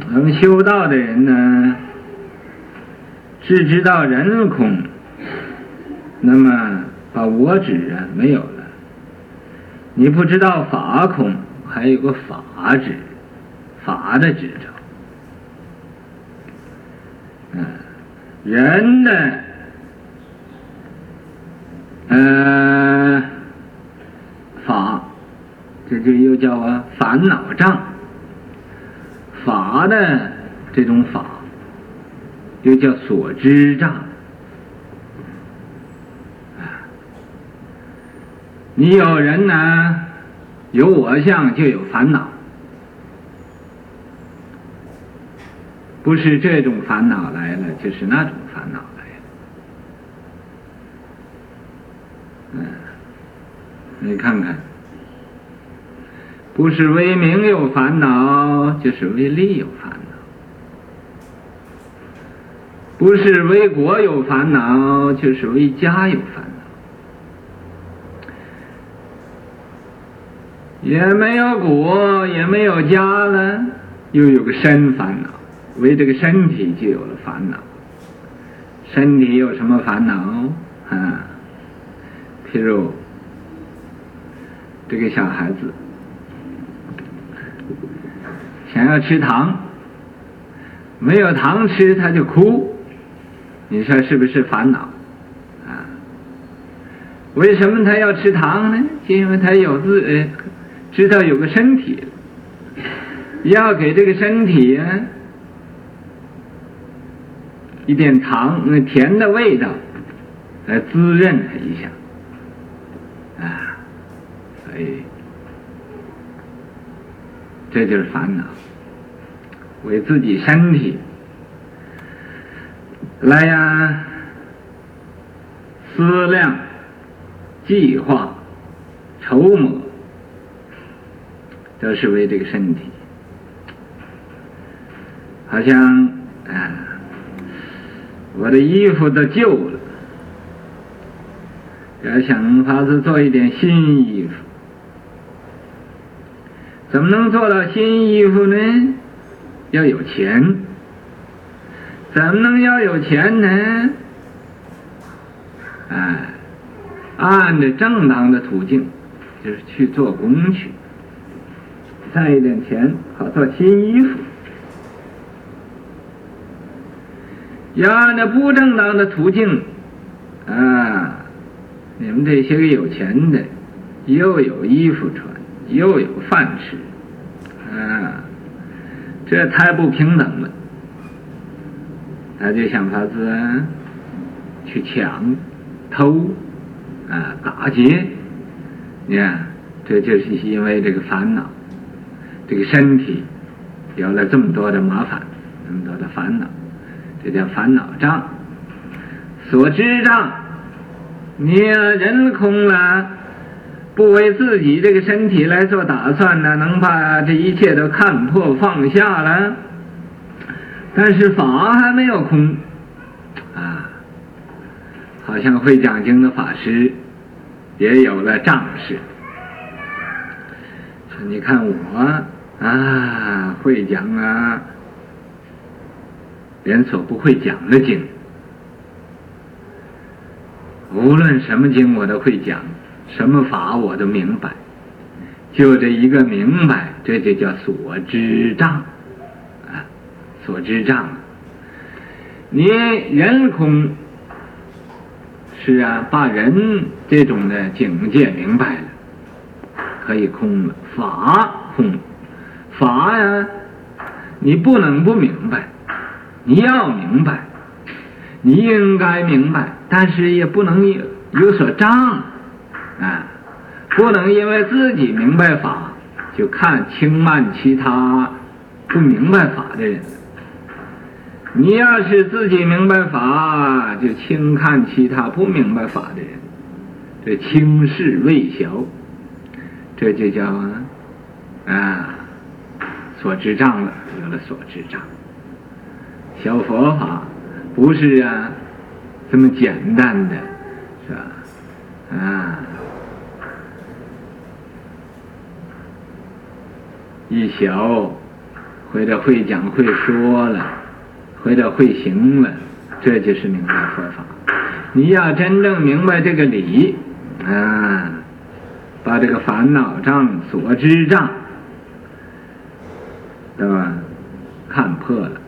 能修道的人呢，是知道人空，那么把我执没有了。你不知道法空，还有个法执，法的执着。人的法，这就又叫烦恼障。法的这种法又叫所知障。你有人呢，有我相就有烦恼，不是这种烦恼来了，就是那种烦恼来了。你看看，不是为名有烦恼，就是为利有烦恼；不是为国有烦恼，就是为家有烦恼。也没有国，也没有家了，又有个身烦恼，为这个身体就有了烦恼。身体有什么烦恼啊？譬如这个小孩子想要吃糖，没有糖吃他就哭，你说是不是烦恼啊？为什么他要吃糖呢？就因为他知道有个身体，要给这个身体一点糖甜的味道来滋润它一下所以这就是烦恼，为自己身体来思量、计划、筹谋，都是为这个身体。好像我的衣服都旧了，要想法子做一点新衣服。怎么能做到新衣服呢？要有钱。怎么能要有钱呢？按着正当的途径，就是去做工去，赚一点钱好做新衣服。要按照不正当的途径你们这些个有钱的又有衣服穿，又有饭吃这太不平等了。他就想法子去抢偷打劫，你看这就是因为这个烦恼，这个身体有了这么多的麻烦，这么多的烦恼，这叫烦恼障。所知障，你人空了，不为自己这个身体来做打算呢，能把这一切都看破放下了，但是法还没有空好像会讲经的法师也有了仗势，说你看我会讲人所不会讲的经，无论什么经我都会讲，什么法我都明白，就这一个明白，这就叫所知障所知障。你人空是把人这种的境界明白了，可以空了。法空，法你不能不明白，你要明白，你应该明白，但是也不能有所障不能因为自己明白法就看轻慢其他不明白法的人。你要是自己明白法，就轻看其他不明白法的人，这轻视微小，这就叫所知障了，有了所知障。小佛法不是这么简单的，是吧？一小会或者会讲会说了，或者会行了，这就是明白佛法。你要真正明白这个理啊，把这个烦恼障、所知障，对吧？看破了。